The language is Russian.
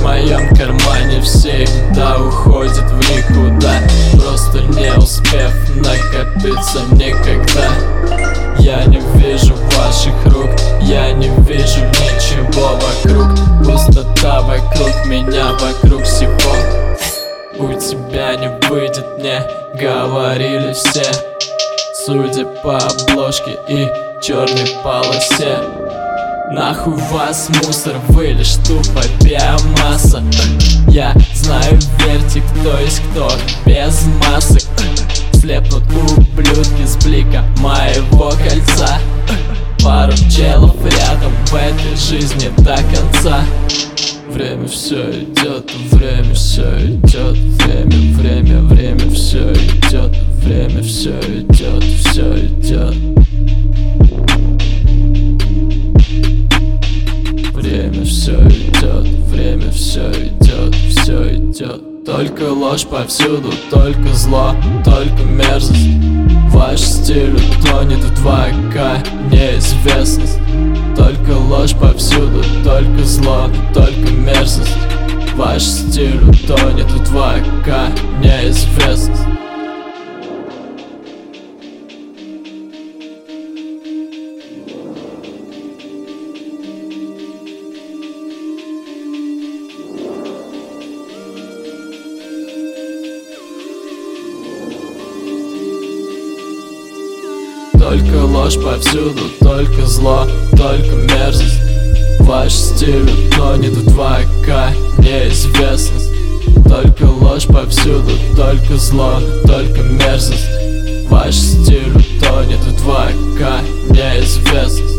в моем кармане всегда уходит в никуда, просто не успев накопиться никогда. Я не вижу ваших рук, я не вижу ничего вокруг. Пустота вокруг меня, вокруг всего. У тебя не выйдет, мне говорили все, судя по обложке и черной полосе. Нахуй вас мусор, вы лишь тупо биомасса. Я знаю, верьте, кто есть кто без масок. Слепнут ублюдки с блика моего кольца. Пару челов рядом в этой жизни до конца. Время все идет, время все идет, время все идет, время все идет, все идет. Время все идет, время все идет, все идет. Только ложь повсюду, только зло, только мерзость. Ваш стиль утонет в 2К, неизвестность. Только ложь повсюду, только зло, только мерзость. Ваш стиль утонет в 2К, неизвестность. Только ложь повсюду, только зло, только мерзость. Ваш стиль утонет в 2К, неизвестность. Только ложь повсюду, только зло, только мерзость. Ваш стиль утонет в 2К, неизвестность.